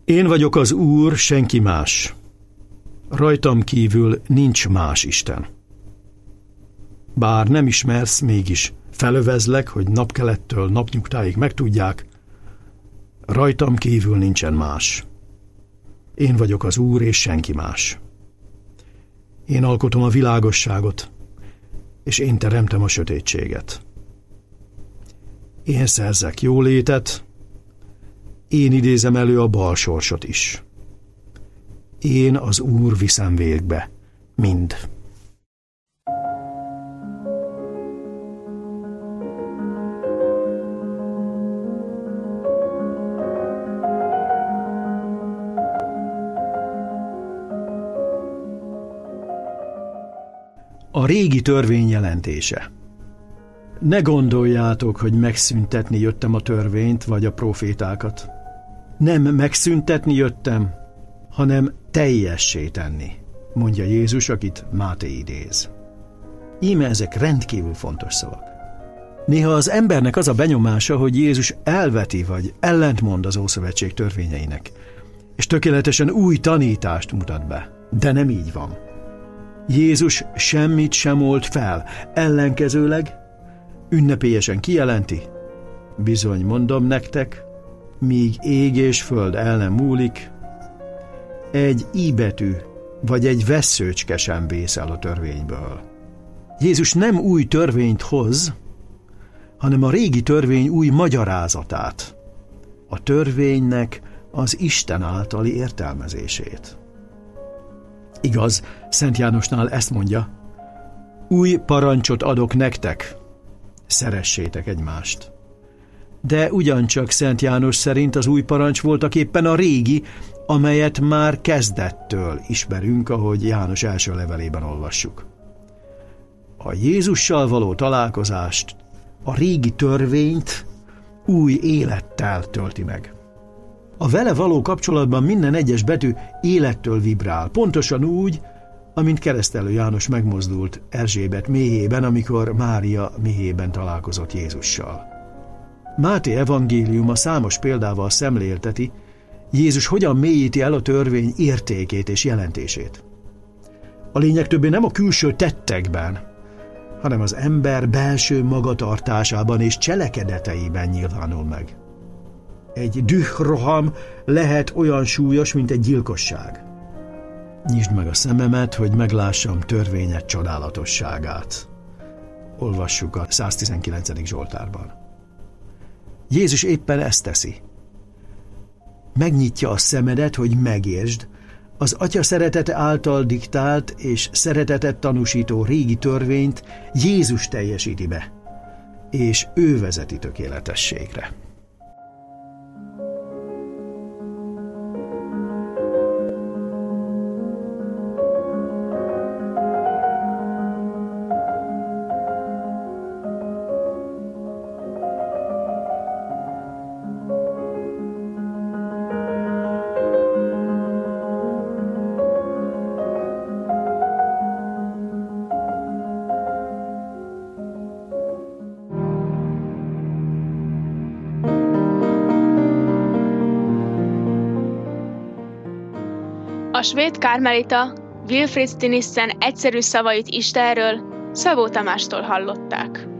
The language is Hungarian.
Én vagyok az Úr, senki más. Rajtam kívül nincs más Isten. Bár nem ismersz, mégis felövezlek, hogy napkelettől napnyugtáig megtudják, rajtam kívül nincsen más. Én vagyok az Úr, és senki más. Én alkotom a világosságot, és én teremtem a sötétséget. Én szerzek jólétet, én idézem elő a bal sorsot is. Én az Úr viszem végbe mind. A régi törvény jelentése. Ne gondoljátok, hogy megszüntetni jöttem a törvényt vagy a profétákat. Nem megszüntetni jöttem, hanem teljessé tenni, mondja Jézus, akit Máté idéz. Íme ezek rendkívül fontos szavak. Néha az embernek az a benyomása, hogy Jézus elveti vagy ellentmond az Ószövetség törvényeinek, és tökéletesen új tanítást mutat be. De nem így van. Jézus semmit sem old fel, ellenkezőleg ünnepélyesen kijelenti: bizony mondom nektek, míg ég és föld el nem múlik, egy i betű vagy egy vesszőcske sem vészel a törvényből. Jézus nem új törvényt hoz, hanem a régi törvény új magyarázatát, a törvénynek az Isten általi értelmezését. Igaz, Szent Jánosnál ezt mondja: új parancsot adok nektek, szeressétek egymást. De ugyancsak Szent János szerint az új parancs voltaképpen a régi, amelyet már kezdettől ismerünk, ahogy János első levelében olvassuk. A Jézussal való találkozást, a régi törvényt új élettel tölti meg. A vele való kapcsolatban minden egyes betű élettől vibrál, pontosan úgy, amint keresztelő János megmozdult Erzsébet méhében, amikor Mária méhében találkozott Jézussal. Máté evangéliuma számos példával szemlélteti, Jézus hogyan mélyíti el a törvény értékét és jelentését. A lényeg többé nem a külső tettekben, hanem az ember belső magatartásában és cselekedeteiben nyilvánul meg. Egy dühroham lehet olyan súlyos, mint egy gyilkosság. Nyisd meg a szememet, hogy meglássam törvényed csodálatosságát. Olvassuk a 119. Zsoltárban. Jézus éppen ezt teszi. Megnyitja a szemedet, hogy megértsd, az Atya szeretete által diktált és szeretetet tanúsító régi törvényt Jézus teljesíti be, és ő vezeti tökéletességre. A svéd kármelita Wilfrid Stinissen egyszerű szavait Istenről Szabó Tamástól hallották.